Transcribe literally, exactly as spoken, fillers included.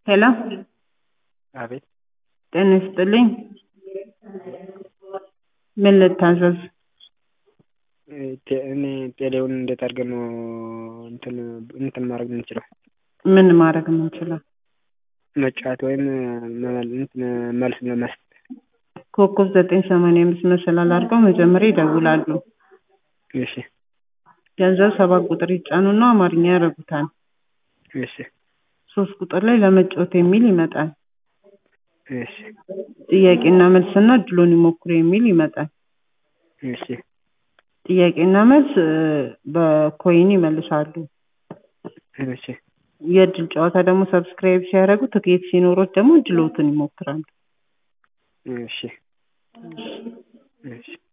ሄሎ አቤት ጤና ይስጥልኝ። ምን ልታዘዝ? እኔ ቴሌውን እንዴት አድርገን ነው እንትን እንትን ማድረግ የምንችለው? ምን ማድረግ የምንችለው? መጫወት ወይም መልስ መመስጠት። ኮከብ ዘጠኝ ሰማንያ አምስት መሰላል አድርገው መጀመሪያ ይደውላሉ። እሺ ገንዘብ ሰባት ቁጥር ይጫኑና አማርኛ ያደርጉታል። እሺ ሶስት ቁጥር ላይ ለመጫወት የሚል ይመጣል። እሺ ጥያቄና መልስና እድሉን ይሞክሩ የሚል ይመጣል። እሺ ጥያቄና መልስ በኮይን ይመልሳሉ። እሺ የእድል ጨዋታ ደግሞ ሰብስክራይብ ሲያደርጉ ትኬት ሲኖሮት ደግሞ እድሎትን ይሞክራሉ። እሺ እሺ